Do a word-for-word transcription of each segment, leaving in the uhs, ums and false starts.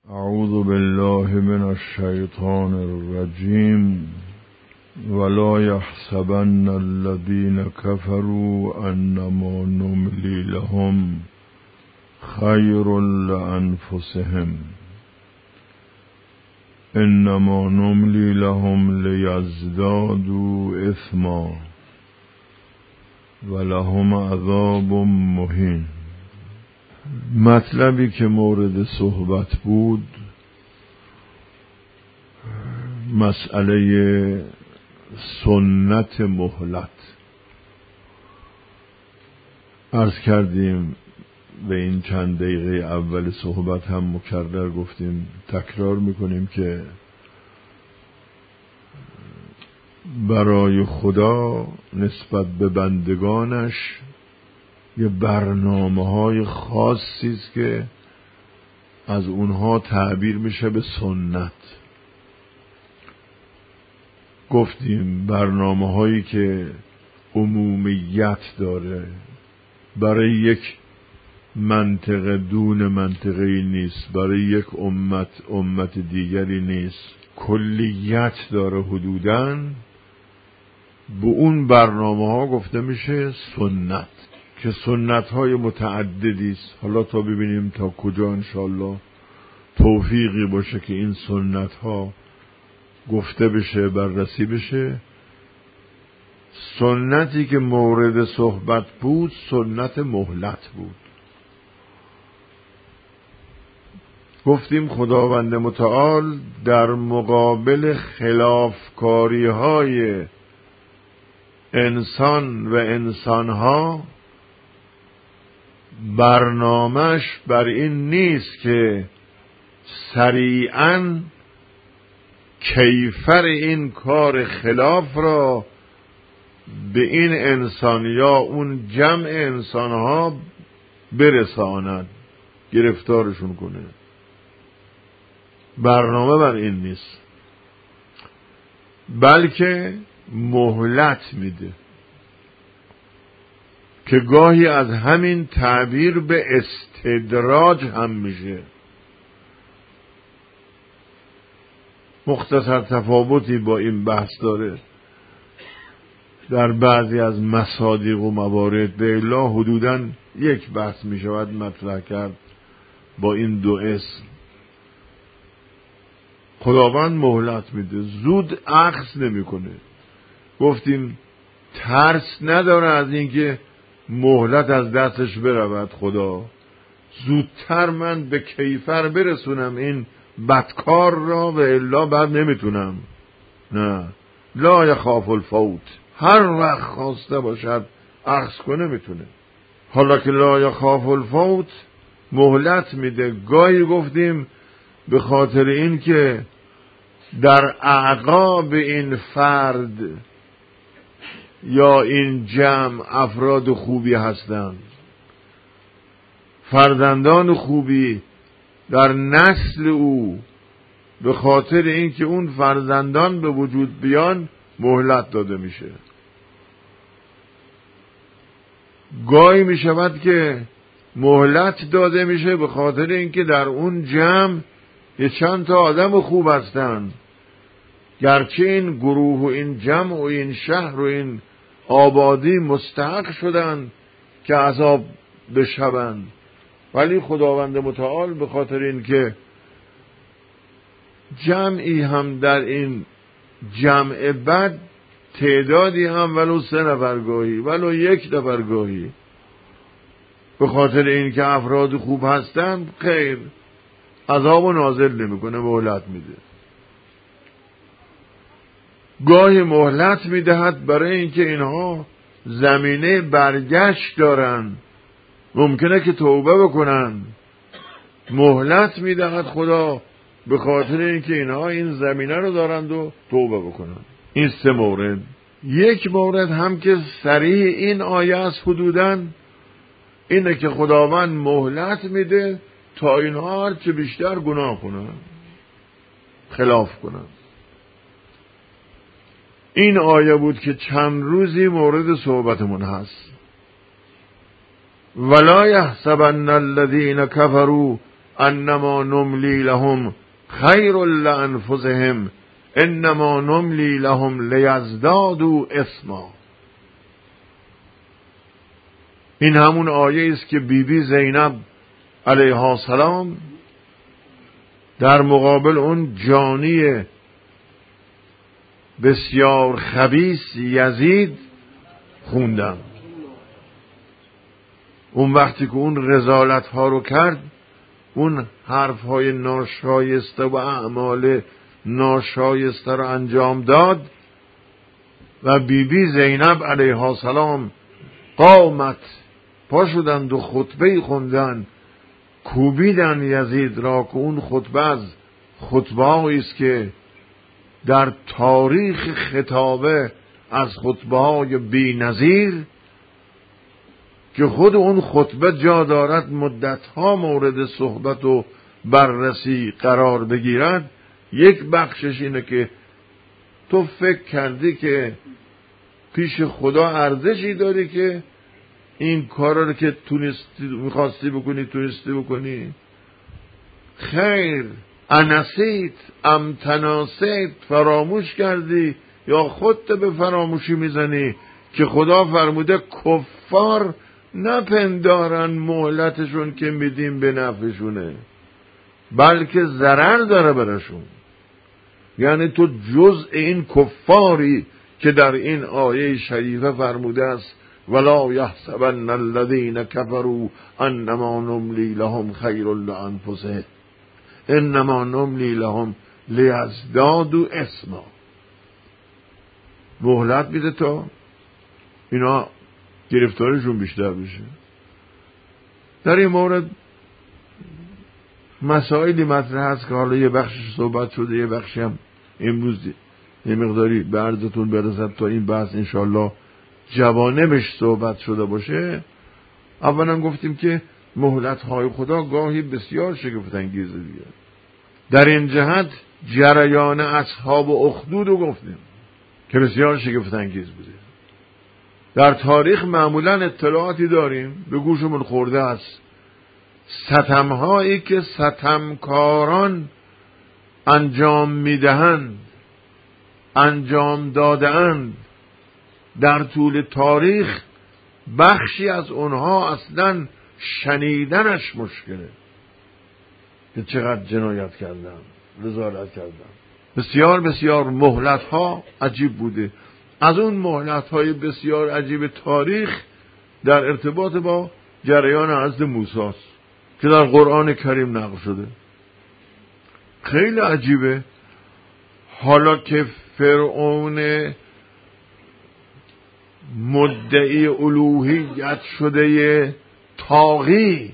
اعوذ بالله من الشیطان الرجیم ولا يحسبن الذين كفروا انما نملي لهم خير لانفسهم انما نملي لهم ليزدادوا اثما ولهم عذاب مهین. مطلبی که مورد صحبت بود مسئله سنت مهلت. عرض کردیم به این چند دقیقه اول صحبت هم مکرر گفتیم، تکرار میکنیم که برای خدا نسبت به بندگانش یه برنامه های خاصی است که از اونها تعبیر میشه به سنت. گفتیم برنامه هایی که عمومیت داره، برای یک منطقه دون منطقه‌ای نیست، برای یک امت امت دیگری نیست، کلیت داره حدوداً. به اون برنامه ها گفته میشه سنت، که سنت های متعددی است. حالا تا ببینیم تا کجا انشاءالله توفیقی باشه که این سنت ها گفته بشه، بررسی بشه. سنتی که مورد صحبت بود سنت مهلت بود. گفتیم خداوند متعال در مقابل خلافکاری های انسان و انسانها برنامه‌اش بر این نیست که سریعاً کیفر این کار خلاف را به این انسان یا اون جمع انسانها برساند، گرفتارشون کنه. برنامه بر این نیست، بلکه مهلت میده، که گاهی از همین تعبیر به استدراج هم میشه. مختصر تفاوتی با این بحث داره در بعضی از مصادیق و موارد. به الا حدوداً یک بحث میشود مطرح کرد با این دو اسم. خداوند مهلت میده، زود اخذ نمیکنه. گفتیم ترس نداره از اینکه مهلت از دستش برود. خدا زودتر من به کیفر برسونم این بدکار را و الا بعد نمیتونم. نه، لا یخاف الفوت، هر وقت خواسته باشد اخذ کنه میتونه. حالا که لا یخاف الفوت مهلت میده. گاهی گفتیم به خاطر این که در اعقاب این فرد یا این جمع افراد خوبی هستند، فرزندان خوبی در نسل او، به خاطر اینکه اون فرزندان به وجود بیان مهلت داده میشه. گاهی میشود که مهلت داده میشه به خاطر اینکه در اون جمع یه چند تا آدم خوب هستند، گرچه این گروه و این جمع و این شهر و این آبادی مستحق شدن که عذاب بشوند، ولی خداوند متعال به خاطر این که جمعی هم در این جمع بد تعدادی هم ولو سه نفرگاهی ولو یک نفرگاهی به خاطر این که افراد خوب هستند خیر عذاب و نازل نمیکنه، مهلت میده. گاهی مهلت میدهد برای اینکه اینها زمینه برگشت دارن، ممکنه که توبه بکنن. مهلت میدهد خدا به خاطر اینکه اینها این زمینه رو دارند و توبه بکنن. این سه مورد. یک مورد هم که صریح این آیه است حدوداً اینه که خداوند مهلت میده تا اینها هرچه بیشتر گناه کنن، خلاف کنن. این آیه بود که چند روزی مورد صحبتمون هست. ولا یحسبن الذین کفروا انما نملی لهم خیر لانفسهم انما نملی لهم لیزدادوا اثما. این همون آیه است که بیبی بی زینب علیها السلام در مقابل اون جانی بسیار خبیث یزید خوندن. اون وقتی که اون رذالت ها رو کرد، اون حرف های ناشایسته و اعمال ناشایسته رو انجام داد و بیبی بی زینب علیها السلام قامت پا شدند و خطبه خوندن، کوبیدن یزید را که اون خطبه از خطبه است که در تاریخ خطابه از خطبه های بی نظیر که خود اون خطبه جا دارد مدتها مورد صحبت و بررسی قرار بگیرد. یک بخشش اینه که تو فکر کردی که پیش خدا ارزشی داری که این کارا رو که تونستی میخواستی بکنی تونستی بکنی؟ خیر، انسیت ام تناسیت، فراموش کردی یا خودت به فراموشی میزنی که خدا فرموده کفار نپندارن مهلتشون که میدیم به نفعشونه، بلکه ضرر داره برشون. یعنی تو جزء این کفاری که در این آیه شریفه فرموده است ولا یحسبن الذین کفروا انما نملی لهم خیر لانفسهم انما نملی لهم لیزدادوا اثما. مهلت میده تا اینا گرفتارشون بیشتر بشه. در این مورد مسائلی مطرح هست که حالا یه بخشش صحبت شده، یه بخشی هم امروز یه مقداری به عرضتون برسد تا این بحث انشالله جوانبش صحبت شده باشه. اولا گفتیم که مهلت‌های خدا گاهی بسیار شگفت انگیزه دیگه. در این جهت جریان اصحاب و اخدود رو گفتیم که بسیار شگفت انگیز بوده. در تاریخ معمولا اطلاعاتی داریم به گوشمون خورده است، ستم‌هایی که ستمکاران انجام میدهند انجام داده‌اند در طول تاریخ، بخشی از اونها اصلا شنیدنش مشکله که چقدر جنایت کردن، رذالت کردن. بسیار بسیار مهلت ها عجیب بوده. از اون مهلت های بسیار عجیب تاریخ در ارتباط با جریان عزل موسی است که در قرآن کریم نقل شده. خیلی عجیبه. حالا که فرعون مدعی الوهیت شده طاغی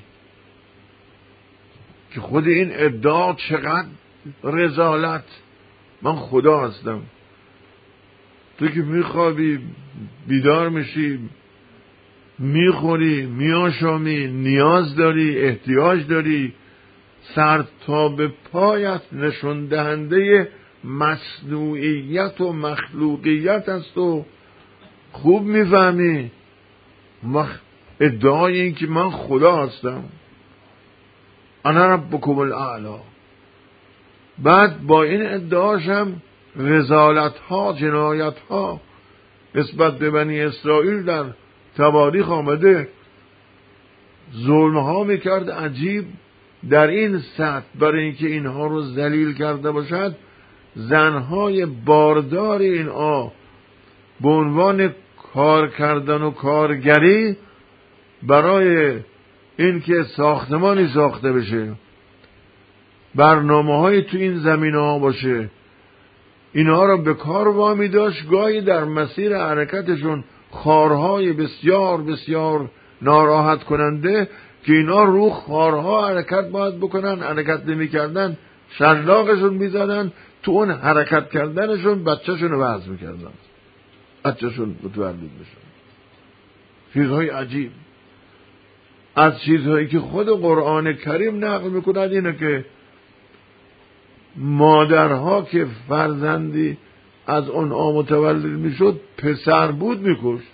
که خود این ادعا چقدر رذالت، من خدا هستم، تو که میخوابی بیدار میشی، میخوری، میاشامی، نیاز داری، احتیاج داری، سر تا به پایت نشون دهنده مصنوعیت و مخلوقیت است و خوب میفهمی. مخ... ادعای این که من خدا هستم، انا ربکم الاعلی، بعد با این ادعاش هم رذالت ها، جنایت ها نسبت به بنی اسرائیل در تواریخ آمده، ظلم ها میکرد عجیب. در این سطح برای اینکه اینها رو ذلیل کرده باشد، زنهای باردار اینها به عنوان کار کردن و کارگری برای اینکه ساختمانی ساخته بشه، برنامه های تو این زمینه ها باشه، اینها را به کار وامی داشت. گاهی در مسیر حرکتشون خارهای بسیار بسیار ناراحت کننده که اینا رو خارها حرکت باید بکنن، حرکت نمی کردن شلاقشون میزدن، تو اون حرکت کردنشون بچهشون رو وضع میکردن، بچهشون متولد بشن. چیزهای عجیب. از چیزهایی که خود قرآن کریم نقل میکند اینه که مادرها که فرزندی از اونها متولد میشد پسر بود میکشت.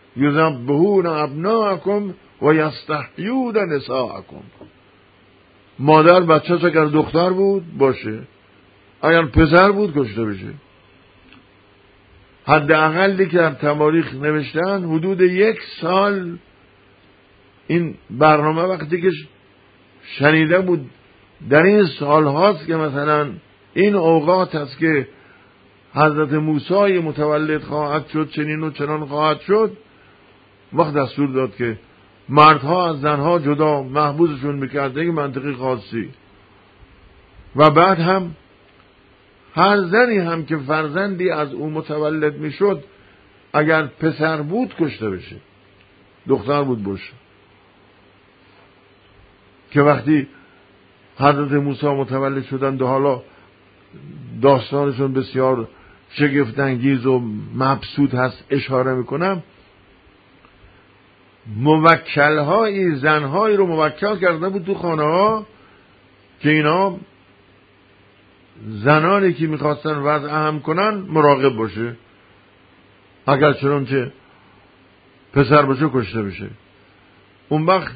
یذبحون ابناءکم و یستحیون نساءکم. مادر بچه‌ش اگر دختر بود باشه، اگر پسر بود کشته بشه. حداقلی که در تواریخ نوشتن حدود یک سال این برنامه وقتی که شنیده بود در این سال هاست که مثلا این اوقات هست که حضرت موسی متولد خواهد شد، چنین و چنان خواهد شد، وقت دستور داد که مردها از زنها جدا محبوسشون میکرده یک منطقی خاصی و بعد هم هر زنی هم که فرزندی از او متولد میشد اگر پسر بود کشته بشه، دختر بود باشه. که وقتی حضرت موسی متولد شدند و حالا داستانشون بسیار شگفت انگیز و مبسوط هست اشاره میکنم، موکل‌های زن‌هایی رو موکل کرده بود تو خانه ها که اینا زنانی که میخواستن وضع اهم کنن مراقب باشه، اگر چنانچه پسر باشه کشته بشه. اون وقت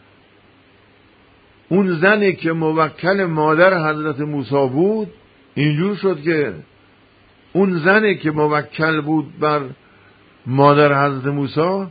اون زنی که موکل مادر حضرت موسی بود اینجور شد که اون زنی که موکل بود بر مادر حضرت موسی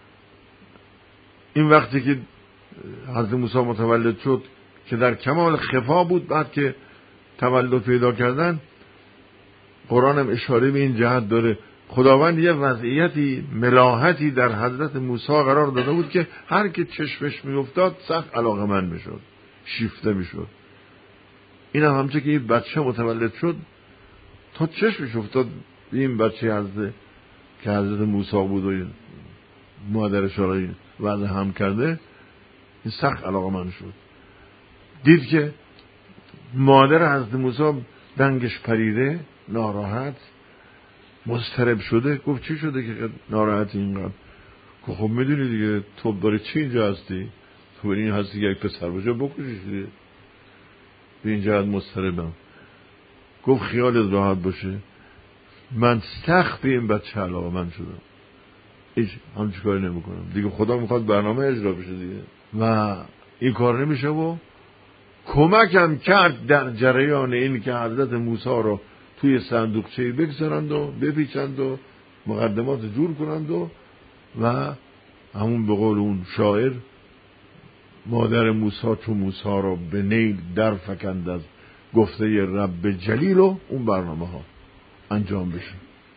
این وقتی که حضرت موسی متولد شد که در کمال خفا بود، بعد که تولد پیدا کردن، قرآن هم اشاره به این جهت داره خداوند یه وضعیتی ملاحتی در حضرت موسی قرار داده بود که هر که چشمش میافتاد سخت علاقه‌مند میشد، شیفته میشد. این هم همچه که این بچه متولد شد تا چشمش افتاد این بچه حضرت که حضرت موسی بود و مادرش را وضع هم کرده، این سخت علاقه‌مند شد. دید که مادر حضرت موسی دنگش پریده، ناراحت، مضطرب شده. گفت چی شده که ناراحت اینقدر؟ گفت خب میدونی دیگه تو برای چی اینجا هستی؟ تو این هستی که یک پسر باشه بکشیش دیگه. به این جهت مضطربم. گفت خیالت راحت باشه، من سخت به این بچه علاقه‌مند شدم، هیچ همچی کاری نمی کنم دیگه. خدا میخواد برنامه اجرا بشه دیگه و این کار نمیشه و کمکم کرد در جریان این که حضرت موسی رو توی صندوقچه‌ای بگذارند و بپیچند و مقدمات جور کنند و و همون به قول اون شاعر مادر موسی چو موسی رو به نیل در فکند از گفته رب جلیل و اون برنامه ها انجام بشه.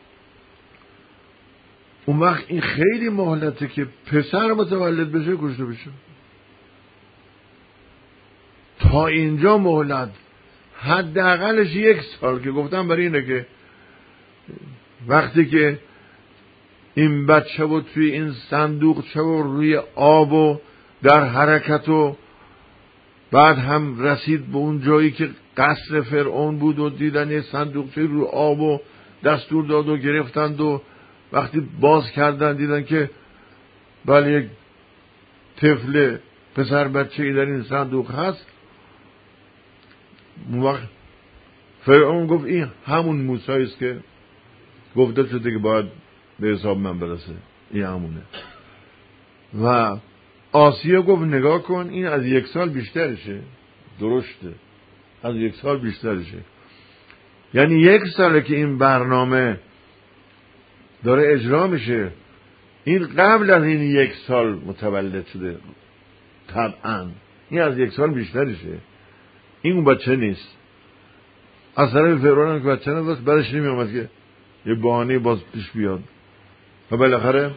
اون وقت این خیلی مهلته که پسر متولد بشه کشته بشه. تا اینجا مهلت حداقلش یک سال که گفتم برای اینه که وقتی که این بچه بود توی این صندوق چه و روی آب و در حرکت و بعد هم رسید به اون جایی که قصر فرعون بود و دیدن یه صندوقچه روی آب و دستور داد و گرفتند و وقتی باز کردن دیدن که بله یک طفل پسر بچه‌ای در این صندوق هست. اون وقت فرعون گفت این همون موسی است که گفته شده که باید به حساب من برسه، این همونه. و آسیا گفت نگاه کن این از یک سال بیشترشه. درسته از یک سال بیشترشه، یعنی یک ساله که این برنامه داره اجرا میشه. این قبل از این یک سال متولد شده طبعا، این از یک سال بیشترشه. این اون بچه نیست. از طرف فرعون هم که بچه نداشت برش نمی آمد که یه بهانه باز پیش بیاد و بالاخره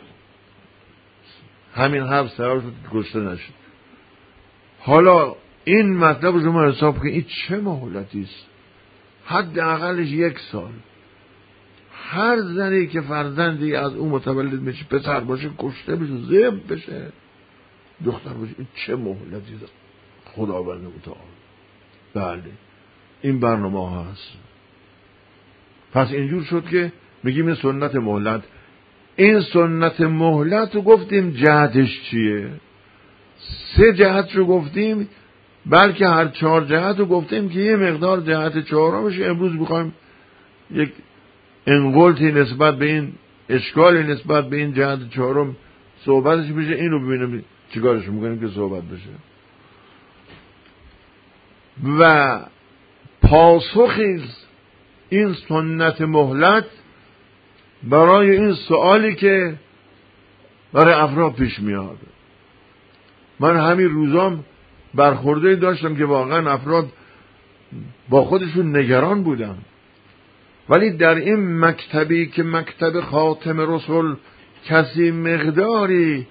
همین حبس سرار شد کشته نشد. حالا این مطلب رو شما حساب کنید این چه مهلتی است؟ حداقلش یک سال. هر زنی که فرزندی از اون متولد میشه پسر باشه کشته بشه، ذبح بشه، دختر باشه، این چه مهلتی است؟ خداوند متعال. بله این برنامه ها هست. پس اینجور شد که میگیم این سنت مهلت. این سنت مهلت رو گفتیم جهتش چیه؟ سه جهت رو گفتیم، بلکه هر چهار جهت رو گفتیم که یه مقدار جهت چهارمش امروز بخوایم یک انقلتی نسبت به این اشکالی نسبت به این جهت چهارم صحبتش بشه. این رو ببینیم چیکارش میکنیم که صحبت بشه. و پاسخی این سنت مهلت برای این سوالی که برای افراد پیش میاد. من همین روزام برخورده داشتم که واقعا افراد با خودشون نگران بودن، ولی در این مکتبی که مکتب خاتم رسول کسی مقداری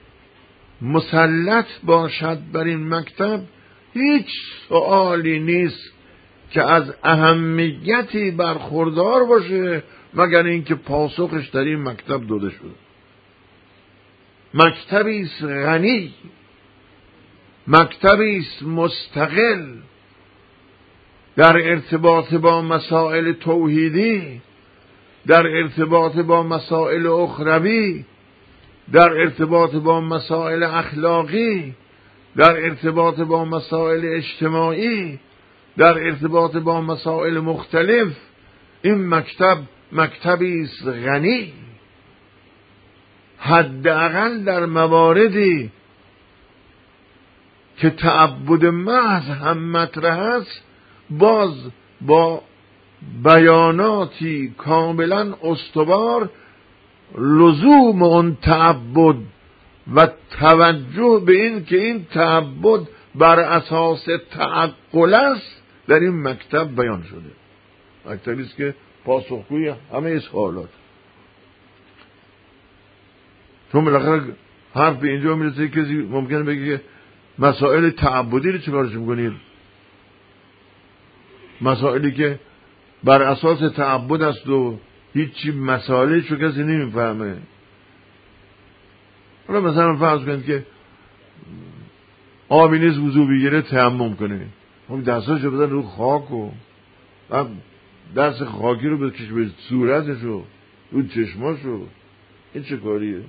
مسلط باشد بر این مکتب، هیچ سوالی نیست که از اهمیتی برخوردار باشه مگر اینکه پاسخش در این مکتب داده شده. مکتبی است غنی، مکتبی است مستقل در ارتباط با مسائل توحیدی، در ارتباط با مسائل اخروی، در ارتباط با مسائل اخلاقی، در ارتباط با مسائل اجتماعی، در ارتباط با مسائل مختلف. این مکتب مکتبی است غنی، حداقل در مواردی که تعبد محض هم مطرح است، باز با بیاناتی کاملا استوار لزوم اون تعبد و توجه به این که این تعبد بر اساس تعقل است در این مکتب بیان شده. مکتبی است که پاسخگوی همه سوالات. چون بالاخره حرف به اینجا میرسه کسی ممکنه بگه که مسائل تعبدی رو چیکارش میکنید؟ مسائلی که بر اساس تعبد است و هیچی مسائلش رو کسی نمیفهمه. حالا مثلا فرض کنید که آبی نیست وضو بگیره تیمم کنه، اون دستاشو بزن رو خاک و دست خاکی رو بکش به صورتش و رو چشماشو، این چه کاریه؟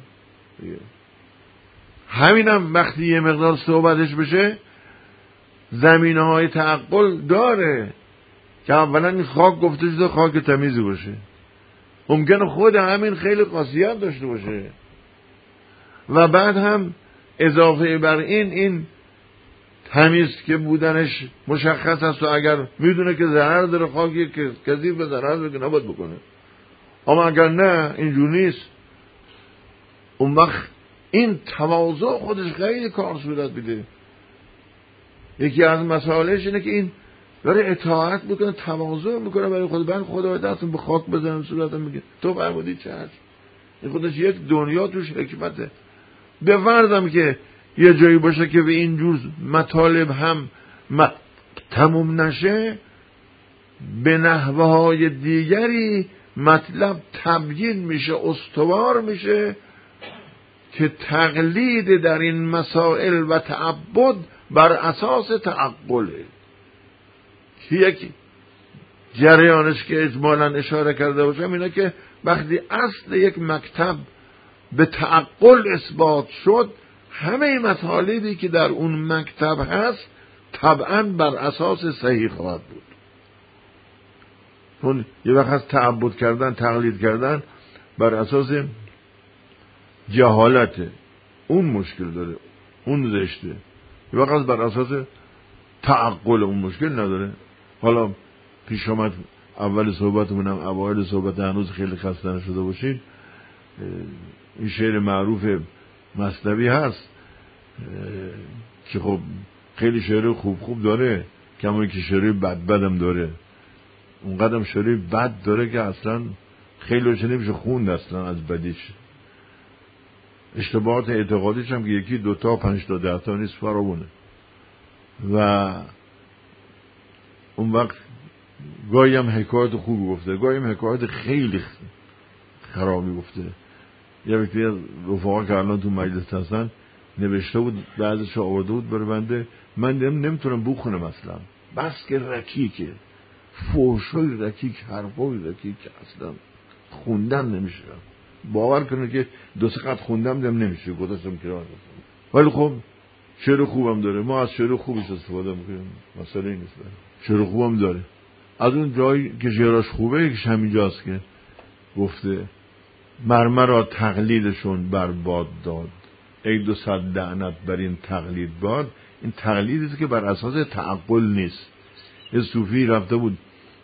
همینم وقتی یه مقدار صحبتش بشه زمینه های تعقل داره که اولا این خاک گفته شده خاک تمیزی باشه، ممکنه خود همین خیلی خاصیت داشته باشه و بعد هم اضافه بر این این تمیز که بودنش مشخص است و اگر میدونه که ضرر داره خاکی که کسی به ضرر داره که نباید بکنه، اما اگر نه اینجور نیست، اون وقت این تواضع خودش خیلی کار صورت میده. یکی از مسائلش اینه که این داره اطاعت میکنه، تواضع میکنه برای خود. من خدا دستم به خاک بزنم صورتم میگه تو فرمودی چه هست؟ این خودش یک دنیا توش حکمته. بفرضم که یه جایی باشه که به این جور مطالب هم تموم نشه، به نحوه های دیگری مطلب تبیین میشه، استوار میشه که تقلید در این مسائل و تعبد بر اساس تعقله. یک جریانش که اجمالاً اشاره کرده باشم اینه که وقتی اصل یک مکتب به تعقل اثبات شد، همه مطالبی که در اون مکتب هست طبعاً بر اساس صحیح خواهد بود. چون یه وقت از تعبد کردن، تقلید کردن بر اساس جهالته، اون مشکل داره، اون زشته. یه وقت بر اساس تعقل اون مشکل نداره. حالا پیش آمد اول صحبتمونم، اوایل صحبت هنوز خیلی خسته نشده باشید، این شعر معروف مثنوی هست که خب خیلی شعر خوب خوب داره، کمایی که شعر بد بدم داره. اون قدم شعر بد داره که اصلا خیلی چه نمیشه خوند اصلا از بدیش. اشتباهات اعتقادیش هم که یکی دوتا پنج تا ده تا نیست، فراوونه. و اون وقت گاهی هم حکایت خوبی گفته، گاهی هم حکایت خیلی خرابی گفته. یه وقتی رفاقا که الان تو مجلس هستن نوشته بود، بعضش آورده بود برای بنده، من نمیتونم بخونم اصلا، بس که رکیکه، فوشای رکیک، حرفای رکیک اصلا خوندن نمیشه. باور کنه که دو سه خط خوندم دم نمیشه، گذاشتم کنار. ولی خب شعر خوبم داره، ما از شعر خوبش استفاده میکنیم، مسئله این نیست. شعر خوبم داره. از اون جایی که شعراش خوبه یکیش همینجاست که گفته مرمر را تقلیدشون بر باد داد، ای دو صد لعنت بر این تقلید باد. این تقلیدی است که بر اساس تعقل نیست. یه صوفی رفته بود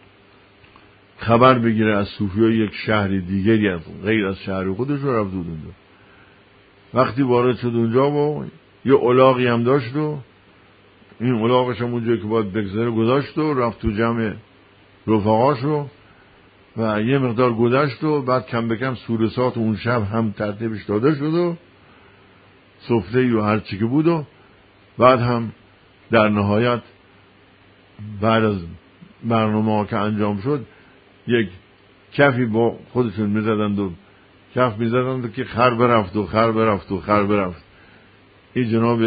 خبر بگیره از صوفیای یک شهر دیگری غیر از شهر خودش رو، رفت بود اونجا. وقتی وارد شد اونجا و یه الاغی هم داشت و این الاغش هم اونجایی که باید بگذاره گذاشت و رفت تو جمع رفقاشو و یه مقدار گذشت و بعد کم به کم سورسات اون شب هم ترتیبش داده شد و سفره و هر چی که بود و بعد هم در نهایت بعد از برنامه ها که انجام شد یک کفی با خودشون میزدند و کف میزدند که خر برفت و خر برفت و خر برفت. این جناب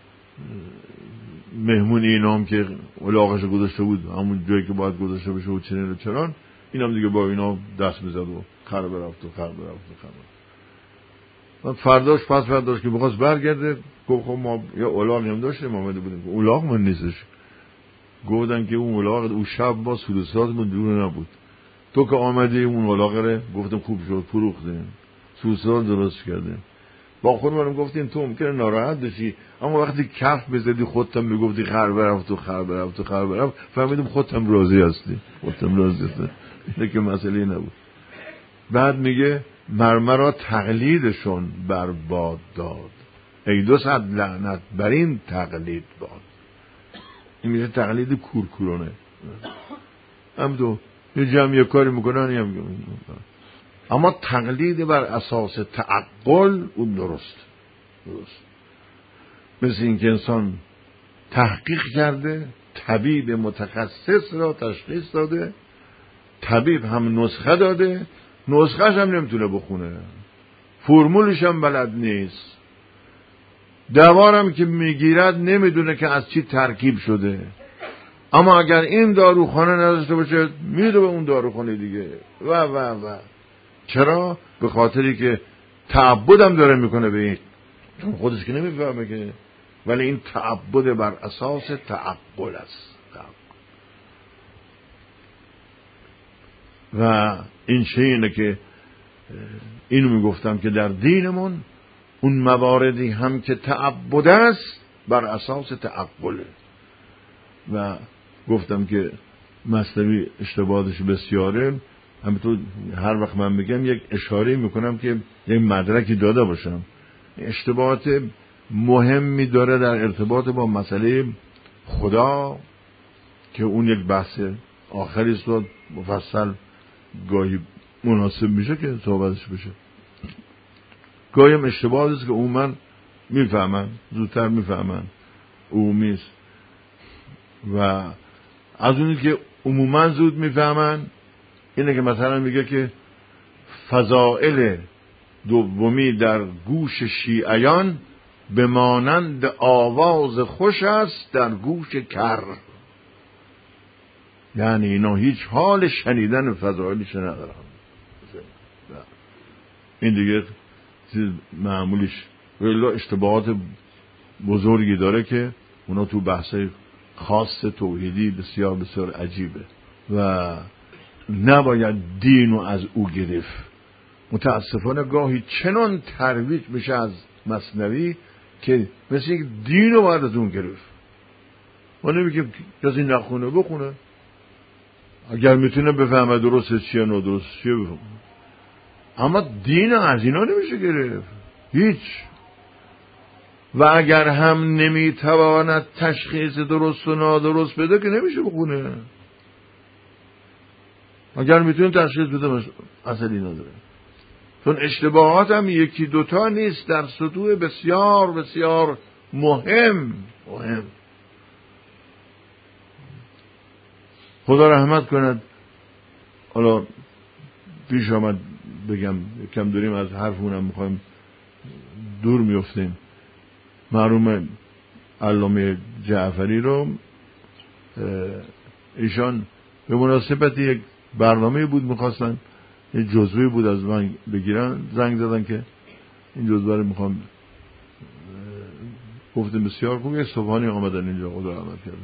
مهمون اینام که الاغش گذاشته بود همون جایی که باید گذاشته بشه و چنین و چنان، این هم دیگه با اینا دست میزد و خر برفت و خر برفت و خر برفت. فرداش پس فرداش که بخواست برگرده گفت خب ما یه الاغی هم داشتیم آمده بودیم. الاغ من نیستش. گفتن که اون الاغ اون شب با سورساتمون دور نبود، تو که آمدی اون الاغ رو گفتم خوب شد فروختیم، سورسات درست کردیم. با خودمون گفتیم تو ممکنه ناراحت بشی، اما وقتی کف بزدی خودتم میگفتی خر برفت و خر برفت و خر برفت، فهمیدم خودتم راضی هستی، خودتم راضی هستی. اینه که مسئله نبود. بعد میگه مرمرا تقلیدشون برباد داد، ای دو صد لعنت بر این تقلید باد. این میشه تقلید کورکورانه. هم تو یه جمع یه کاری میکنن هم اما تقلید بر اساس تعقل اون درست درست مثل این که انسان تحقیق کرده، طبیب متخصص را تشخیص داده، طبیب هم نسخه داده، نسخهش هم نمیتونه بخونه، فرمولش هم بلد نیست، دوارم که میگیرد نمیدونه که از چی ترکیب شده. اما اگر این داروخانه نداشته باشه میره به اون داروخانه دیگه و و و چرا؟ به خاطری که تعبدم داره میکنه به این، چون خودش که نمیفهمه که، ولی این تعبد بر اساس تعقل است. و این چه اینه که اینو میگفتم که در دینمون اون مواردی هم که تعبد است بر اساس تعقله. و گفتم که مثنوی اشتباهش بسیاره، همینطور هر وقت من میگم یک اشاره میکنم که یک مدرکی داده باشم. اشتباهات مهمی داره در ارتباط با مسئله خدا که اون یک بحث آخری است و مفصل گاهی مناسب میشه که صحبتش بشه. گاهی هم اشتباه است که اون من میفهمن، زودتر میفهمن، عمومی است. و از اونی که عموما زود میفهمن اینه که مثلا میگه که فضائل دومی در گوش شیعیان به مانند آواز خوش است در گوش کر. یعنی اینا هیچ حال شنیدن فضائلش ندارن. این دیگه چیز معمولیش، ولی اشتباهات بزرگی داره که اونا تو بحث خاص توحیدی بسیار بسیار عجیبه و نباید دینو از او گرفت. متاسفانه گاهی چنان ترویج میشه از مثنوی که مثل یک دینو باید از اون گرفت. ما نمیگیم کسی نخونه بخونه، اگر میتونه بفهمه درست چیه نه درست چیه بفهمه، اما دین از اینا نمیشه گرفت هیچ. و اگر هم نمیتواند تشخیص درست و نادرست بده که نمیشه بخونه. اگر میتونه تشخیص بده اصلی نداره، چون اشتباهات هم یکی دوتا نیست، در سطوح بسیار بسیار مهم مهم. خدا رحمت کند. حالا پیش آمد بگم کم داریم از حرفمونم میخوایم دور میفتیم. مرحوم علامه جعفری رو ایشان به مناسبت یک برنامه بود میخواستن یه جزوه بود از من بگیرن، زنگ زدن که این جزوه رو میخوام. گفتم بسیار خوب. یه صبحانی آمدن اینجا، خدا رحمت کرده.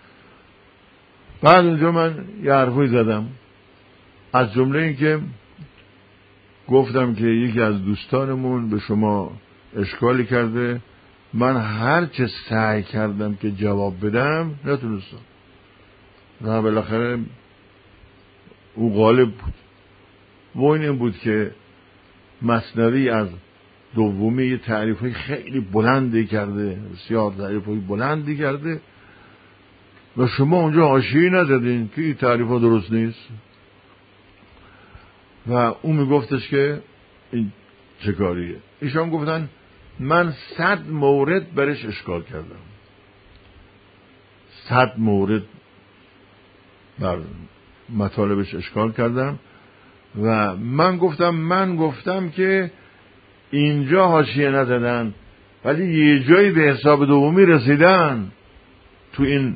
بعد اونجا من یه حرفی زدم، از جمله این که گفتم که یکی از دوستانمون به شما اشکالی کرده من هر چه سعی کردم که جواب بدم نتونستم. و بالاخره او غالب بود. و این بود که مثنوی از دومی یه تعریفی خیلی بلندی کرده، بسیار تعریفی بلندی کرده و شما اونجا حاشیه‌ای نزدین که این تعریفا درست نیست. و اون میگفتش که این چه کاریه. ایشان گفتن من صد مورد برش اشکال کردم، صد مورد بر مطالبش اشکال کردم و من گفتم من گفتم که اینجا حاشیه نزدن ولی یه جایی به حساب دومی رسیدن تو این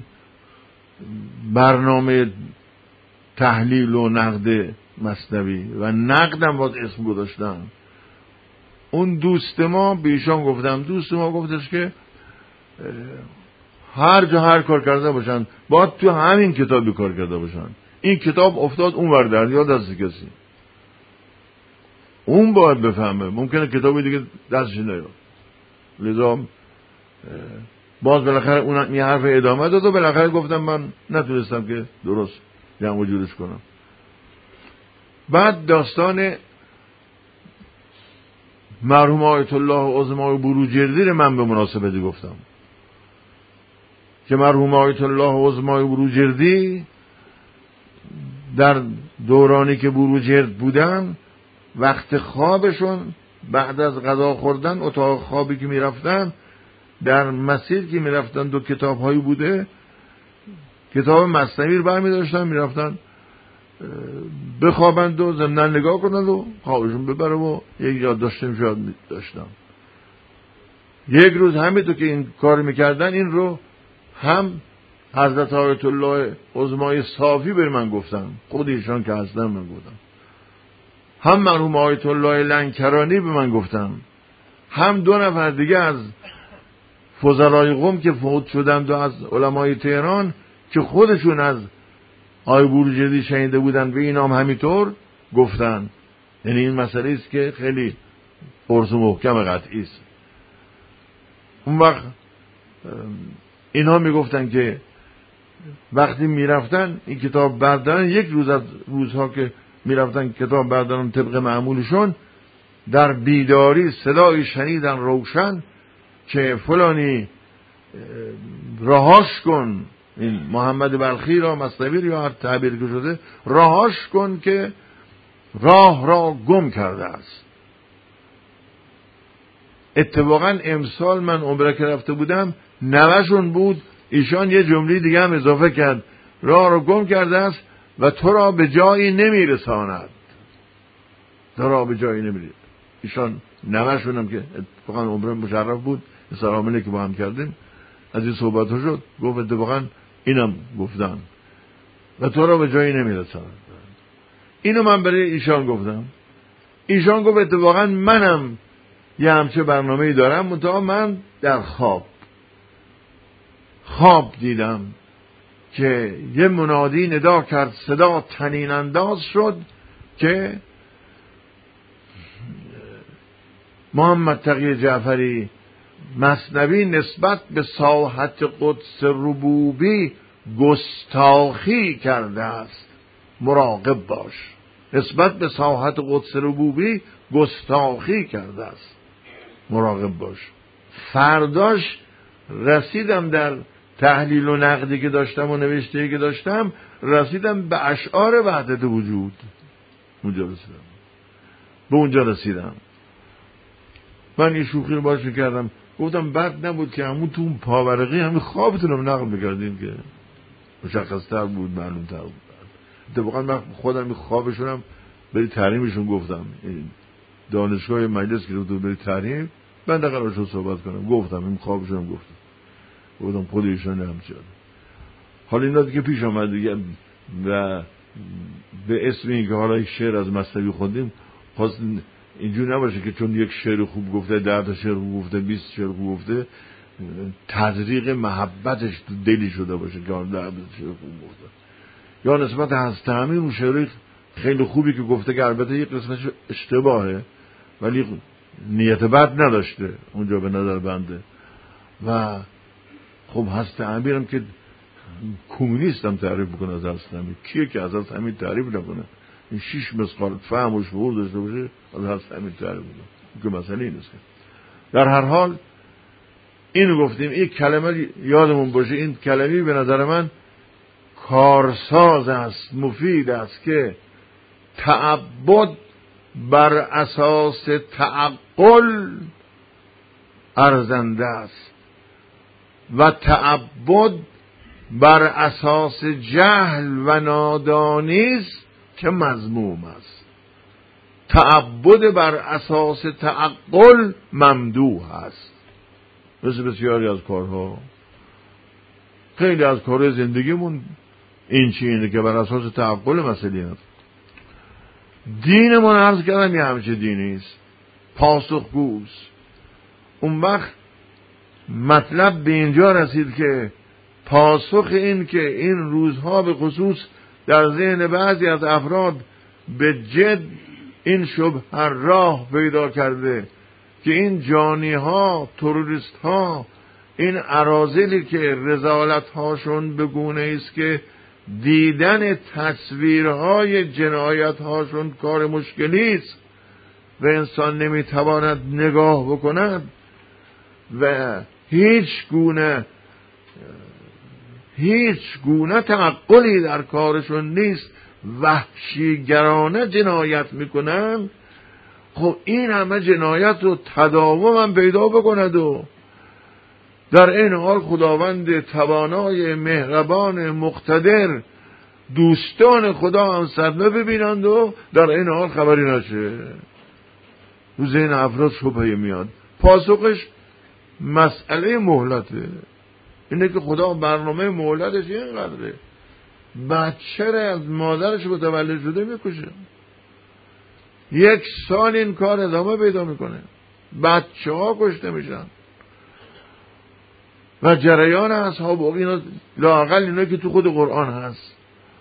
برنامه تحلیل و نقد مثنوی و نقدم باز اسم گذاشتن. اون دوست ما به ایشان گفتم، دوست ما گفتش که هر جا هر کار کرده باشن باید تو همین کتابی کار کرده باشن. این کتاب افتاد اون ور دریا دست کسی، اون باید بفهمه، ممکنه کتابی دیگه دستش نیاد. لذا باز بالاخره اون یه حرف ادامه داد و بالاخره گفتم من نتونستم که درست جمع و جورش کنم. بعد داستان مرحوم آیت الله عظمای بروجردی رو من به مناسبتی گفتم که مرحوم آیت الله عظمای بروجردی در دورانی که بروجرد بودن وقت خوابشون بعد از غذا خوردن اتاق خوابی که میرفتن در مسیر که میرفتن دو کتاب هایی بوده، کتاب مثنوی رو برمی داشتن میرفتن بخوابند و ضمناً نگاه کنند و خوابشون ببره و یک یادداشت شاید داشتم. یک روز همینطور که این کار میکردن این رو هم حضرت آیت الله عظمای صافی بر من گفتن، خود ایشان که هستن من گفتم، هم مرحوم آیت الله لنکرانی به من گفتن، هم دو نفر دیگه از فضلای قم که فوت شدند و از علمای تهران که خودشون از آی بروجردی شنیده بودن و این هم همینطور گفتن. یعنی این مسئله است که خیلی قرص محکم قطعی است. اون وقت اینها میگفتن که وقتی میرفتن این کتاب بردارن، یک روز از روزها که میرفتن کتاب بردارن طبق معمولشون، در بیداری صدای شنیدن روشن که فلانی رهاش کن، این محمد بلخی را مثنوی یا هر تعبیر که شده رهاش کن که راه را گم کرده است. اتفاقا امسال من عمره که رفته بودم نوشون بود، ایشان یه جمله دیگه هم اضافه کرد، راه را گم کرده است و تو را به جایی نمیرساند، تو را به جایی نمیرساند. ایشان نوشون هم که اتفاقا عمره مشرف بود، سلام که با هم کردیم از این صحبت ها شد، گفت اتفاقا اینم گفتن و تو را به جایی نمیرساند. اینو من برای ایشان گفتم. ایشان گفت اتفاقا منم یه همچه برنامه‌ای دارم، منتها من در خواب خواب دیدم که یه منادی ندا کرد، صدا طنین انداز شد که محمد تقی جعفری مثنوی نسبت به ساحت قدس ربوبی گستاخی کرده است، مراقب باش. نسبت به ساحت قدس ربوبی گستاخی کرده است، مراقب باش. فرداش رسیدم در تحلیل و نقدی که داشتم و نوشته‌ای که داشتم، رسیدم به اشعار وحدت وجود. اونجا رسیدم به اونجا رسیدم من این شوخی رو باش میکردم، گفتم بد نبود که همون تو اون پاورقی همین خوابتون رو نقل میکردین که مشخص‌تر بود، معلوم‌تر بود. اتفاقا من خودم خوابشونم بری تحریمشون گفتم، دانشگاه مجلس که رو بری تحریم بنده قرارشون صحبت کنم، گفتم این خوابشونم گفتم گفتم خود ایشان هم شد. حالا این دیگه پیش آمد دیگه و به اسم این که حالا یک شعر از مثنوی خوندیم خواست اینجور نباشه که چون یک شعر خوب گفته، ده تا شعر خوب گفته، بیست شعر خوب گفته، تزریق محبتش تو دلی شده باشه که آن ده شعر خوب گفته، یا نسبت هست همین اون شعر خیلی خوبی که گفته که البته یک قسمش اشتباهه ولی نیت بد نداشته اونجا به نظر بنده، و خب حضرت امیر هم که کمونیست هم تعریف بکنه از حضرت امیر. کیه که از حضرت امیر تعریف نکنه؟ این شیش مسقال فهم و شعور داشته باشه از حضرت امیر تعریف بکنه که مسئله این است. در هر حال اینو گفتیم، این کلمه یادمون باشه، این کلمه به نظر من کارساز است، مفید است که تعبد بر اساس تعقل ارزنده است و تعبد بر اساس جهل و نادانی است که مذموم است. تعبد بر اساس تعقل ممدوح است. مثل بسیاری از کارها، خیلی از کارهای زندگیمون این چیه که بر اساس تعقل مسئله است. دینمون عرض کردم یه همچه دینی است، پاسخگوست. اون وقت مطلب به اینجا رسید که پاسخ این که این روزها به خصوص در ذهن بعضی از افراد به جد این شبهه راه پیدا کرده که این جانی ها، تروریست ها، این اراذلی که رذالت هاشون به گونه است که دیدن تصویرهای جنایت هاشون کار مشکلی است و انسان نمیتواند نگاه بکند و هیچ گونه هیچ گونه تعقلی در کارشون نیست، وحشیگرانه جنایت میکنن. خب این همه جنایت رو تداوم هم پیدا بکند و در این حال خداوند توانای مهربان مقتدر دوستان خدا هم صدمه ببینند و در این حال خبری نشه. تو ذهن افراد شبهه میاد. پاسخش مسئله مهلته. اینه که خدا برنامه مهلتش اینقدره، بچه را از مادرش متولد شده میکشه، یک سال این کار ادامه پیدا میکنه، بچه ها کشته میشن و جریان اصحاب اینا لااقل اینا که تو خود قرآن هست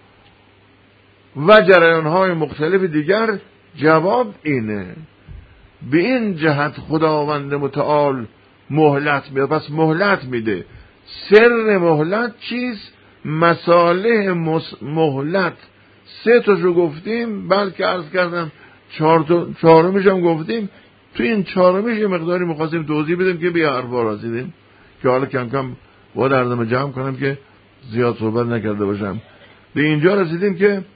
و جریان های مختلف دیگر. جواب اینه، به این جهت خداوند متعال مهلت میده. پس مهلت میده. سر مهلت چیست؟ مصالح مهلت سه تاشو گفتیم، بلکه عرض کردم چهار تا چهارمیش هم گفتیم. تو این چهارمیش یه مقداری می‌خواستیم توضیح بدیم که بیا حرفا رسیدیم که حالا کم کم با دردم جمع کنم که زیاد صحبت نکرده باشم. به اینجا رسیدیم که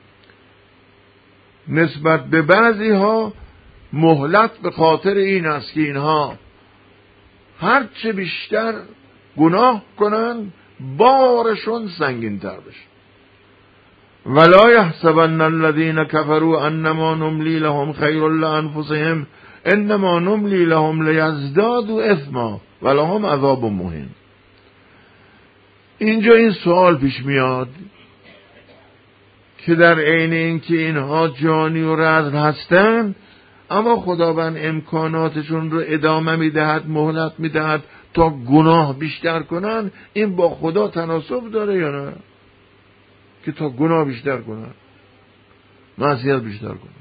نسبت به بعضی ها مهلت به خاطر این است که اینها هرچه بیشتر گناه کنن بارشون سنگین تر بشه. ولا یحسبن الذین کفروا انما نملی لهم خیر لانفسهم انما نملی لهم لیزدادوا اثما ولهم عذاب مهین. اینجا این سوال پیش میاد که در عین اینکه اینها جانی و رذل هستند، اما خداوند امکاناتشون رو ادامه میدهد، مهلت میدهد تا گناه بیشتر کنن. این با خدا تناسب داره یا نه؟ که تا گناه بیشتر کنن، معصیت بیشتر کنن.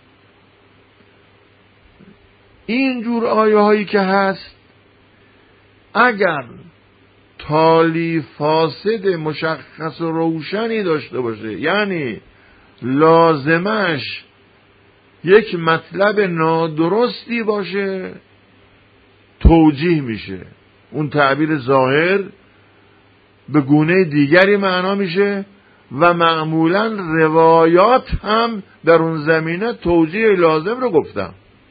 این جور آیه هایی که هست اگر تالی فاسد مشخص و روشنی داشته باشه، یعنی لازمش یک مطلب نادرستی باشه، توجیه میشه. اون تعبیر ظاهر به گونه دیگری معنا میشه و معمولا روایات هم در اون زمینه توجیه لازم رو گفتم.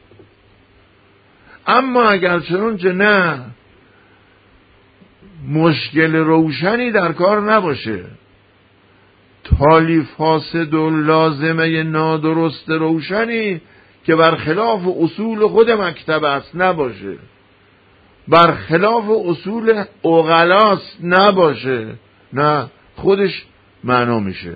اما اگر چنانچه نه مشکل روشنی در کار نباشه، تالی فاسد و لازمه نادرست روشنی که برخلاف اصول خود مکتب است نباشه، برخلاف اصول عقلاست نباشه، نه خودش معنا میشه.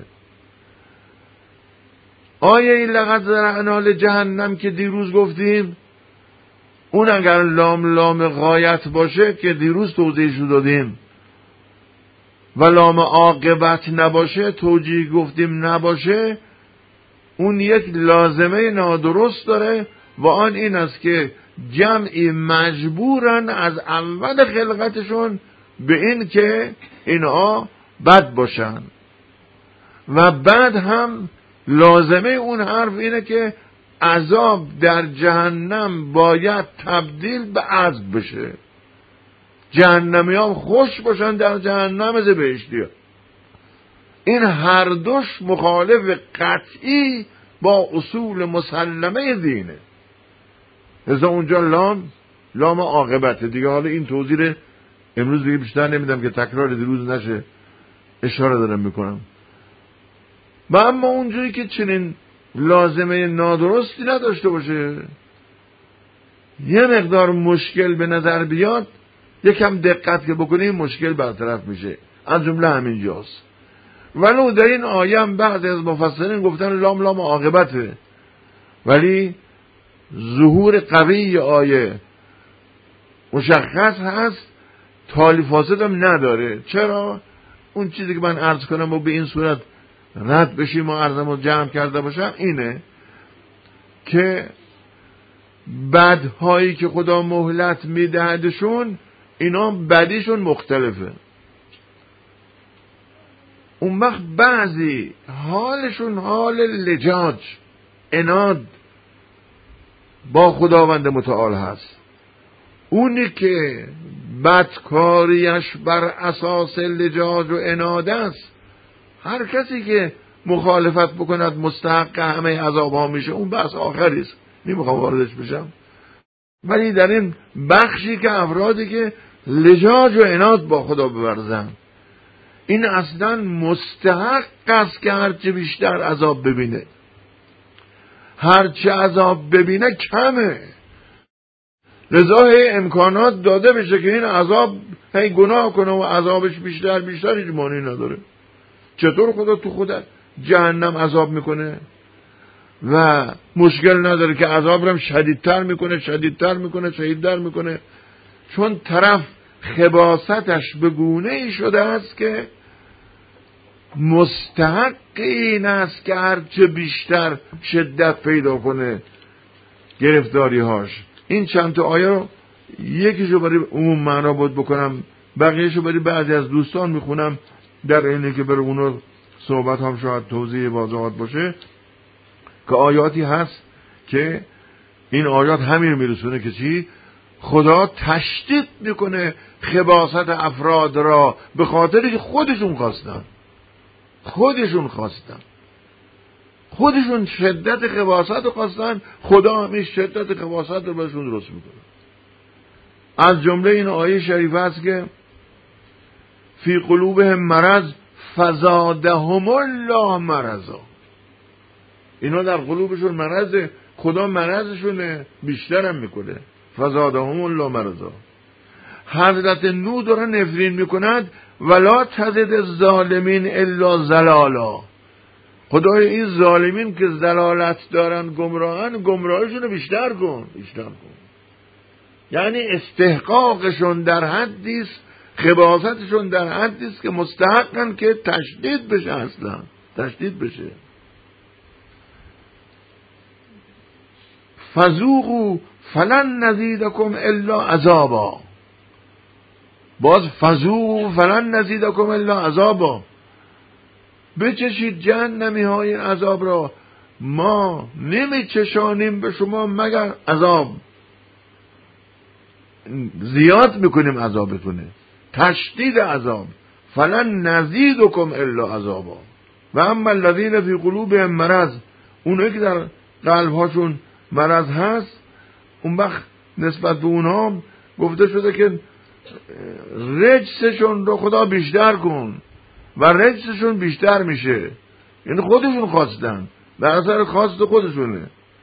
آیه این لقد ذرأنا لجهنم که دیروز گفتیم، اون اگر لام لام غایت باشه که دیروز توضیحش دادیم و لام عاقبت نباشه، توجیه گفتیم نباشه، اون یک لازمه نادرست داره و آن این است که جمعی مجبورن از اول خلقتشون به این که اینها بد باشن و بعد هم لازمه اون حرف اینه که عذاب در جهنم باید تبدیل به عذاب بشه. جهنمیان خوش باشن در جهنم از بهشتی. این هر دوش مخالف قطعی با اصول مسلمه دینه. از اونجا لام لام عاقبت دیگه. حالا این توضیح امروز دیگه بیشتر نمیدم که تکرار دیروز نشه، اشاره دارم میکنم. و اما اونجایی که چنین لازمه نادرستی نداشته باشه، یه مقدار مشکل به نظر بیاد، یکم دقت که بکنیم مشکل برطرف میشه. از جمله همین جاست. ولو در این آیه هم بعضی از مفسرین گفتن لام لام عاقبته، ولی ظهور قوی آیه مشخص هست، تالی فاسد هم نداره. چرا؟ اون چیزی که من عرض کنم و به این صورت رد بشیم و عرضم رو جمع کرده باشم اینه که بدهایی که خدا مهلت میدهدشون، اینا بدیشون مختلفه. اون وقت بعضی حالشون حال لجاج، عناد با خداوند متعال هست. اونی که بدکاریش بر اساس لجاج و عناد است، هر کسی که مخالفت بکند مستحق همه عذاب ها میشه. اون بحث آخری است، نمیخوام واردش بشم. ولی در این بخشی که افرادی که لجاج و عناد با خدا بورزن، این اصلا مستحق است که هرچه بیشتر عذاب ببینه. هرچه عذاب ببینه کمه، لذا امکانات داده بشه که این عذاب هی گناه کنه و عذابش بیشتر بیشتر هیچ معنی نداره. چطور خدا تو خود جهنم عذاب میکنه و مشکل نداره که عذاب رو شدیدتر میکنه شدیدتر میکنه شدیدتر میکنه؟ چون طرف خباستش به گونه ای شده است که مستحق این است که هرچه بیشتر شدت پیدا کنه گرفتاری هاش. این چند تا آیه رو یکیشو برای عموم معنا بود بکنم، بقیهشو برای بعضی از دوستان میخونم، در اینه که برای اونو صحبت هم شاید توضیح واضحات باشه. که آیاتی هست که این آیات همین میرسونه که چی؟ خدا تشدید میکنه خباثت افراد را به خاطری که خودشون خواستن خودشون خواستن خودشون شدت خباثت رو خواستن. خدا همین شدت خباثت رو بهشون درست میکنه. از جمله این آیه شریفه است که فی قلوبهم مرض فزادهم الله مرضا. اینا در قلوبشون مرضه، خدا مرضشونه بیشترم میکنه. فزادهم الله مرضا. حضرت نوح داره نفرین میکند ولا تزد الظالمین الا ضلالا. خدای این ظالمین که ضلالت دارن، گمراهن، گمراهشون رو بیشتر کن بیشتر کن. یعنی استحقاقشون در حدی است، خباثتشون در حدی است که مستحقن که تشدید بشه، اصلا تشدید بشه. فذوقوا فلن نزیدکم الا عذابا. باز فذوقوا فلن نزیدکم الا عذابا. بچشید جهنمی های این عذاب را، ما نمی چشانیم به شما مگر عذاب. زیاد میکنیم عذابتونه، تشدید عذاب. فلن نزیدکم الا عذابا. و اما الذین فی قلوبهم مرض، اونایی که در قلبهاشون مرض هست، اون وقت نسبت به اونها گفته شده که رجسشون رو خدا بیشتر کن و رجسشون بیشتر میشه. یعنی خودشون خواستن، به اثر خواست خودشونه.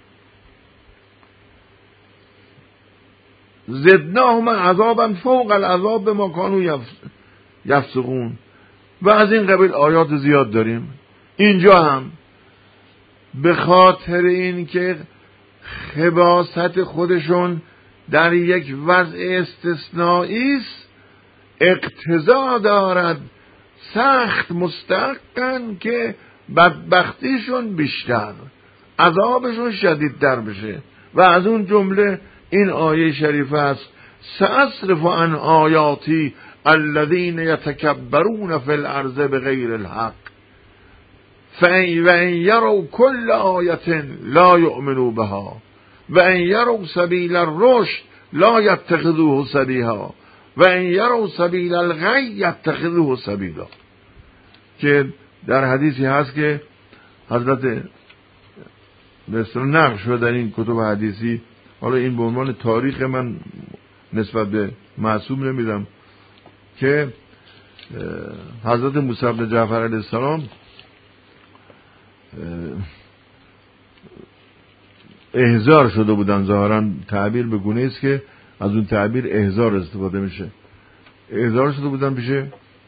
زدناهم عذابا فوق العذاب بما کانوا یفسقون. و از این قبیل آیات زیاد داریم. اینجا هم به خاطر این که خباثت خودشون در یک وضع استثنایی است، اقتضا دارد سخت مستحقن که بدبختیشون بیشتر، عذابشون شدیدتر بشه. و از اون جمله این آیه شریفه است سأصرف عن آیاتی الذین یتکبرون فی الارض بغیر الحق فإن وإن یروا کل آیة لا یؤمنوا بها وإن یروا سبیل الرشد لا یتخذوه سبیلا وإن یروا سبیل الغی یتخذوه سبیلا. که در حدیثی هست که حضرت بسیار نقل شده در این کتب حدیثی، حالا این به عنوان تاریخ من نسبت به معصوم نمیدم، که حضرت موسی بن جعفر علیه السلام احضار شده بودن. ظاهرا تعبیر به گونه است که از اون تعبیر احضار استفاده میشه. احضار شده بودن پیش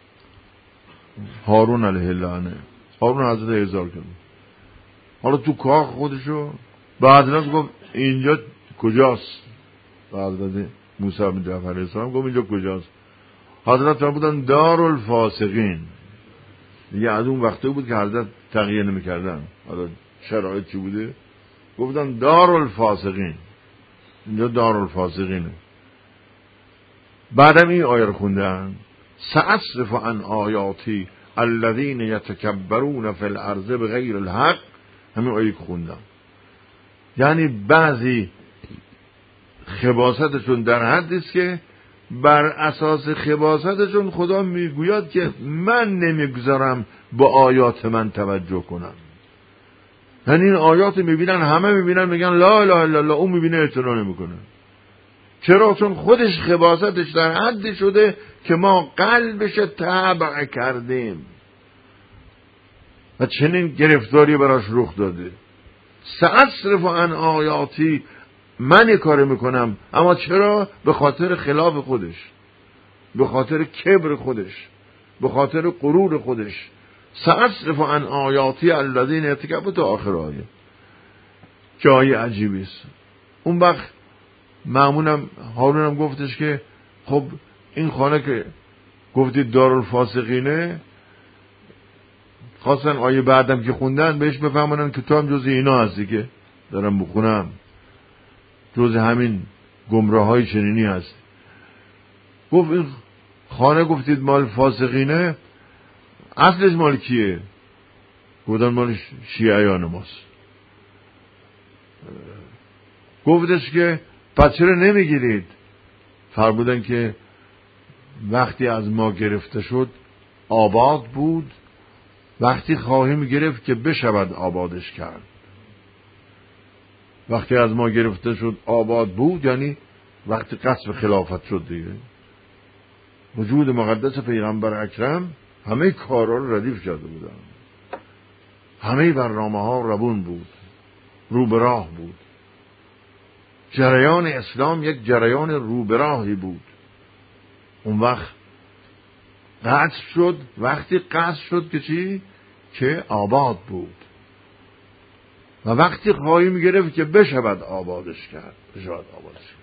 هارون علیه اللعنه. هارون حضرت احضار کرد. حالا تو کاخ خودشو به حضرت گفت اینجا کجاست؟ به حضرت موسی بن جعفر علیه السلام گفت اینجا کجاست؟ حضرت بودن دارالفاسقین. دیگه از اون وقته بود که حضرت تغییر نمی‌کردن. حالا شرایط چی بوده؟ گفتن دارالفاسقین، اینجا دارالفاسقینه. بعدم این آیه رو خوندن سأصرف عن آیاتی الذین یتکبرون فی الارض بغیر الحق. همین آیه خوندم. یعنی بعضی خباستشون در حدی است که بر اساس خباستشون خدا میگوید که من نمیگذارم با آیات من توجه کنم. یعنی این آیات میبینن، همه میبینن، میگن لا اله الا الله، اون میبینه اعتنا نمیکنه. چرا؟ چون خودش خباستش در حدی شده که ما قلبش تبع کردیم و چنین گرفتاری براش رخ داده. سأصرف عن آیاتی، من کار میکنم، اما چرا؟ به خاطر خلاف خودش، به خاطر کبر خودش، به خاطر غرور خودش. سأصرف عن آیاتی الذین یتکبرون تا آخر آیه. که آیه عجیبی است. اون وقت معمونم هارونم گفتش که خب این خانه که گفتید دارالفاسقینه، خواستن آیه بعدم که خوندن بهش بفهمونن که تو هم جز اینا هستی که دارم بخونم، جز همین گمراه های چنینی هست. گفت این خانه گفتید مال فاسقینه، اصلش مال کیه؟ گفتن مال شیعیان ماست. گفتش که پس چرا نمیگیرید؟ فرمودن که وقتی از ما گرفته شد آباد بود، وقتی خواهیم گرفت که بشود آبادش کرد. وقتی از ما گرفته شد آباد بود یعنی وقتی قصد خلافت شد دیگه. وجود مقدس پیغمبر اکرم همه کارا رو ردیف کرده بودن، همه برنامه ها روون بود، رو به راه بود. جریان اسلام یک جریان رو به راهی بود. اون وقت قصد شد، وقتی قصد شد که چی؟ که آباد بود. و وقتی خواهیم گرفت که بشود آبادش کرد، بشود آبادش کرد.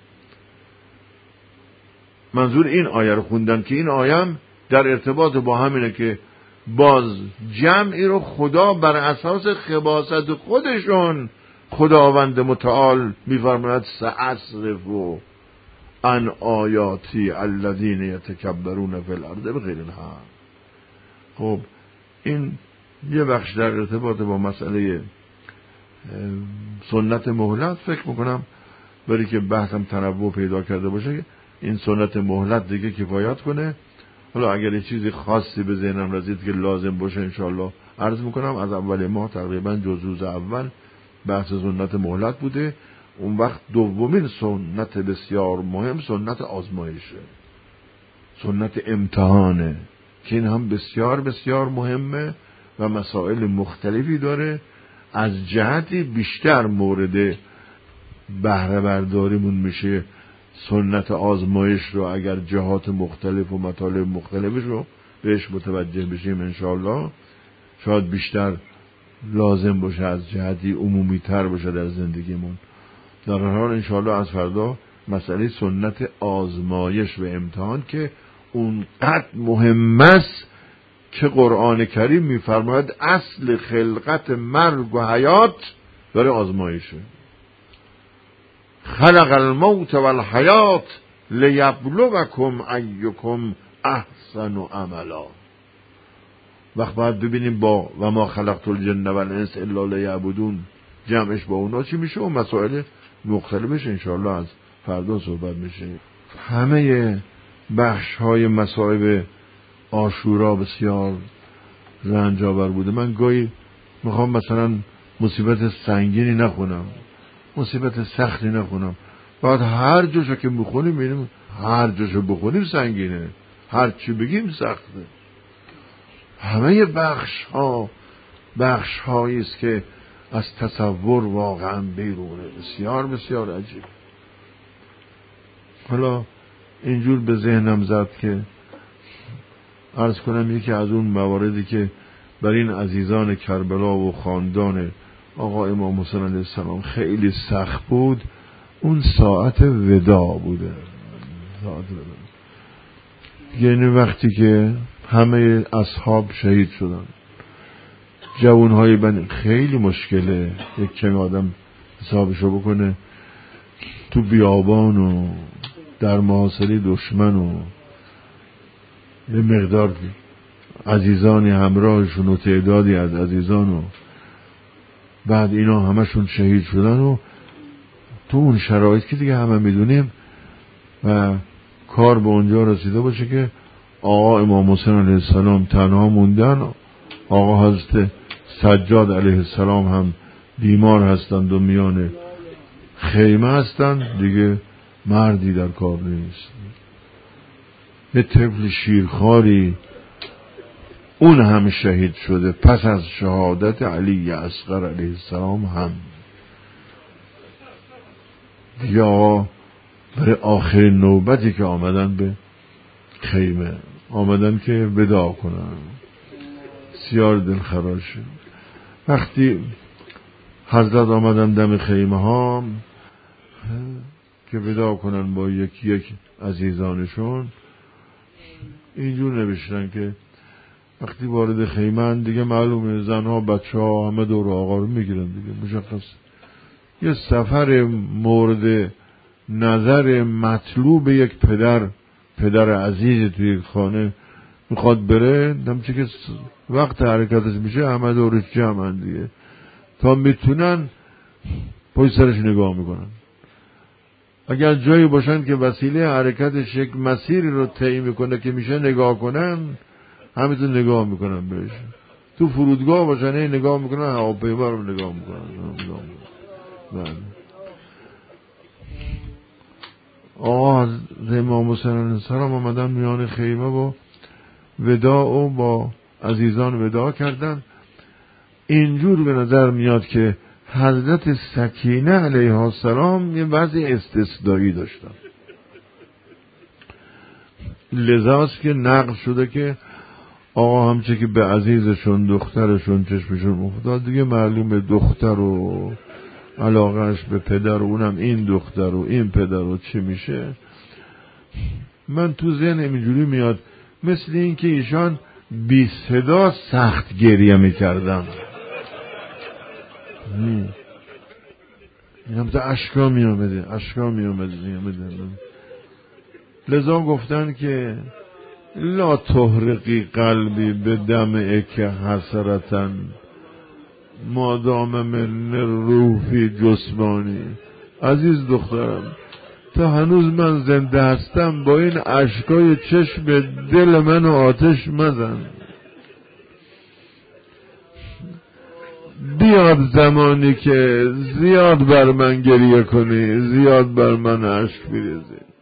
منظور این آیه رو خوندن که این آیه در ارتباط با همینه که باز جمعی رو خدا بر اساس خباست خودشون خداوند متعال میفرماید سأصرف عن آیاتی الذین یتکبرون فی الارض بغیر الحق. خب این یه بخش در ارتباط با مسئله سنت مهلت فکر میکنم برای که بحثم تنوع پیدا کرده باشه این سنت مهلت دیگه کفایت کنه. حالا اگر یه چیزی خاصی به ذهنم رسید که لازم باشه انشاءالله عرض میکنم. از اول ماه تقریبا جز روز اول بحث سنت مهلت بوده. اون وقت دومین سنت بسیار مهم سنت آزمایشه، سنت امتحانه که این هم بسیار بسیار مهمه و مسائل مختلفی داره. از جهتی بیشتر مورد بهره برداریمون میشه سنت آزمایش رو اگر جهات مختلف و مطالب مختلفش رو بهش متوجه بشیم انشاءالله شاید بیشتر لازم باشه، از جهتی عمومی تر باشه در زندگیمون. در هر حال انشاءالله از فردا مسئله سنت آزمایش و امتحان که اونقدر مهم است که قرآن کریم میفرماید اصل خلقت مرگ و حیات داره آزمایشه. خلق الموت والحیات لیبلوکم ایکم احسن عملا. وقت باید ببینیم با و ما خلقت الجن والانس الا لیعبدون جمعش با اونا چی میشه و مسائل مختلفش انشاءالله از فردا صحبت میشه. همه بخش های مصائب عاشورا بسیار رنجاور بوده. من گاهی میخوام مثلا مصیبت سنگینی نخونم، مصیبت سختی نخونم، بعد هر جاشو که بخونیم میبینیم هر جاشو بخونیم سنگینه، هر چی بگیم سخته. همه بخش ها بخش هایی است که از تصور واقعا بیرونه، بسیار بسیار عجیب. حالا اینجور به ذهنم زد که عرض کنم یکی از اون مواردی که بر این عزیزان کربلا و خاندان آقا امام حسین علیه السلام خیلی سخت بود، اون ساعت وداع بوده. ساعت وداع یعنی وقتی که همه اصحاب شهید شدن، جوانهای بنی، خیلی مشکله یک کمی آدم حسابشو بکنه تو بیابان و در محاصره دشمن و یه مقدار عزیزانی همراهشون و تعدادی از عزیزان و بعد اینا همشون شهید شدن و تو اون شرایط که دیگه همه میدونیم و کار به اونجا رسیده باشه که آقا امام حسین علیه السلام تنها موندن، آقا حضرت سجاد علیه السلام هم بیمار هستند و میان خیمه هستند، دیگه مردی در کار نیست. یه طفل شیرخواری اون هم شهید شده پس از شهادت علی اصغر علیه السلام هم. دیگه آقا برای آخرین نوبتی که آمدن به خیمه آمدن که وداع کنن، بسیار دلخراشه. وقتی حضرت آمدن دم خیمه ها که وداع کنن با یکی یک عزیزانشون، اینجور نوشتن که وقتی وارد خیمه دیگه معلومه زنها بچه ها همه دور آقا رو میگیرن دیگه، مشخص یه سفر مورد نظر مطلوب یک پدر پدر عزیز توی یک خانه میخواد بره، دمچه که وقت حرکتش میشه همه دورش جمعن دیگه، تا میتونن پای سرش نگاه میکنن. اگر جایی باشن که وسیله حرکتش یک مسیری رو طی میکنه که میشه نگاه کنن، همینطور نگاه میکنن بهش. تو فرودگاه باشن نگاه میکنن، هواپیما رو نگاه میکنن. آقا امام حسین علیه السلام آمدن میان خیمه و وداع و با عزیزان وداع کردن. اینجور به نظر میاد که حضرت سکینه علیه السلام یه وضع استثنایی داشتن، لذاست که نقل شده که آقا همچه که به عزیزشون دخترشون چشمشون افتاد دیگه معلومه دختر و علاقهش به پدر و اونم این دختر و این پدر و چی میشه. من تو ذهن اینجوری میاد مثل این که ایشان بی صدا سخت گریه میکردن، این هم تا اشکا میامده اشکا میامده لذا گفتن که لا تحرقی قلبی به دمعه که حسرتن مادام من روحی جسمانی. عزیز دخترم تا هنوز من زنده هستم با این اشکای چشم دل منو آتش مزن. بیاد زمانی که زیاد بر من گریه کنی، زیاد بر من اشک بریزی.